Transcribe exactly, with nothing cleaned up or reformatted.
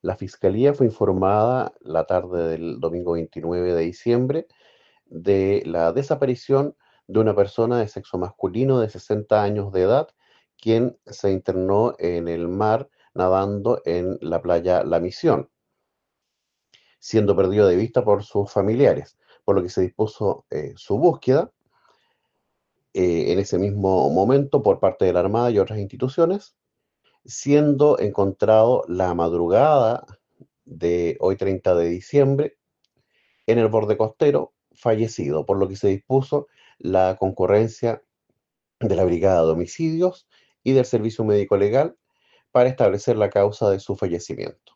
La Fiscalía fue informada la tarde del domingo veintinueve de diciembre de la desaparición de una persona de sexo masculino de sesenta años de edad, quien se internó en el mar nadando en la playa La Misión, siendo perdido de vista por sus familiares, por lo que se dispuso eh, su búsqueda eh, en ese mismo momento por parte de la Armada y otras instituciones, siendo encontrado la madrugada de hoy treinta de diciembre en el borde costero, fallecido, por lo que se dispuso la concurrencia de la Brigada de Homicidios y del Servicio Médico Legal para establecer la causa de su fallecimiento.